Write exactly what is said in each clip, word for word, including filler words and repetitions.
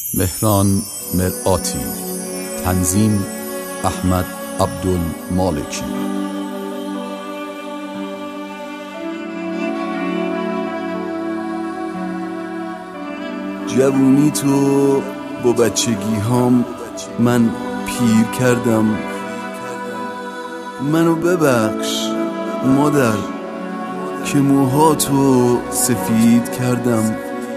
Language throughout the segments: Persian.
مهران مرآتی. تنظیم احمد عبدالمالکی. جوونی تو با بچگی هام من پیر کردم. منو ببخش مادر که موهاتو سفید کردم.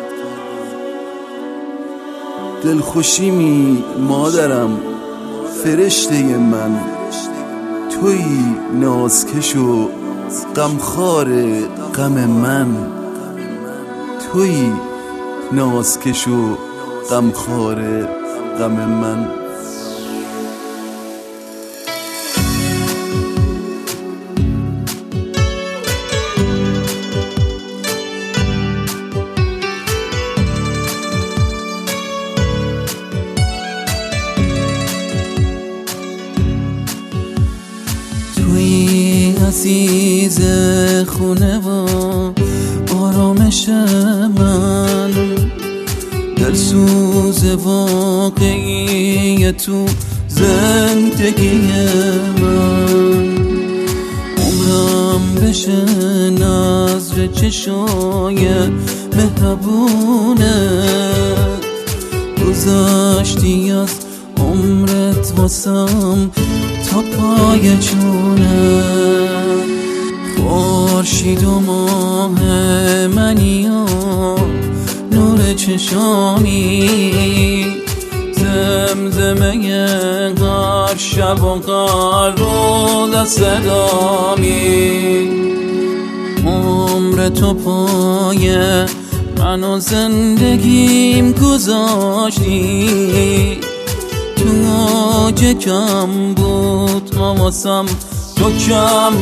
دلخوشیمی مادرم فرشته من، تویی نازکش و غمخوار غم من. تویی نازکش و غمخوار غم من. توی عزیز خونه و آرامش من، دلسوز واقعی تو زندگی من. عمرم بشه نظر چشای مهربونت، گذاشتی از عمرت واسم تا پای چونت. خورشید و ماه منی و نور چشامی، زمزمه غار شب و غار روز صدامی. عمر تو پای من و زندگیم گذاشتی، تو آج کم بود واسم تو کم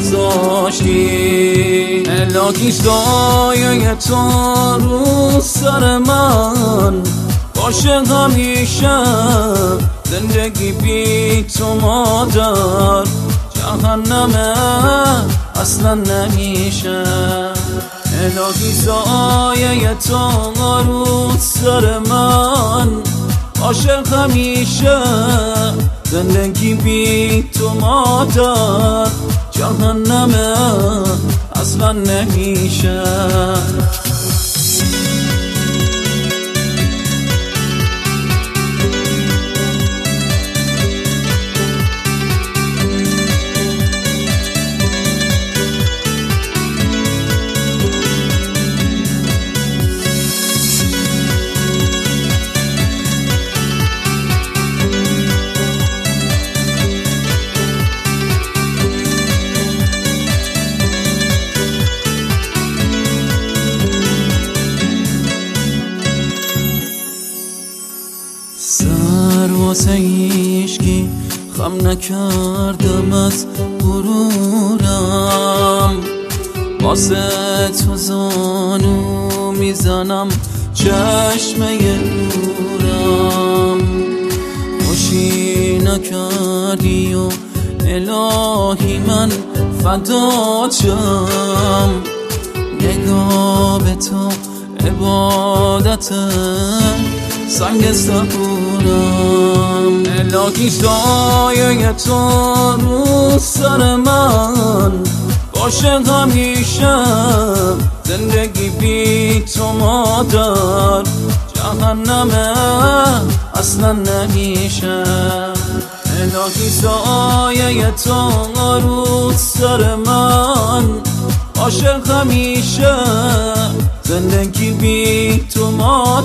نذاشتی. الهی سایه تو رو سر من باشه همیشه، زندگی بی تو مادر جهنمه اصلا نمیشه. الهی سایه تو رو سر من باشه همیشه، زندگی بی تو مادر جهنمه اصلا نمیشه. سر واسه ایشگی خم نکردم از غرورم، واسه تو زانو میزنم چشمه نورم. خوشی نکردی و الهی من فدات شم، نگاه به تو عبادته سنگ صبورم. الهی سایه تو رو سر من باشه همیشه، زندگی بی تو مادر جهنمه اصلا نمیشه. الهی سایه تو رو سر من باشه همیشه، زندگی بی تو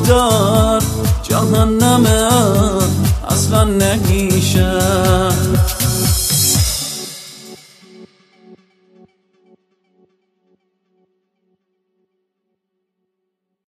مادر جهنمه اصلا نمیشه.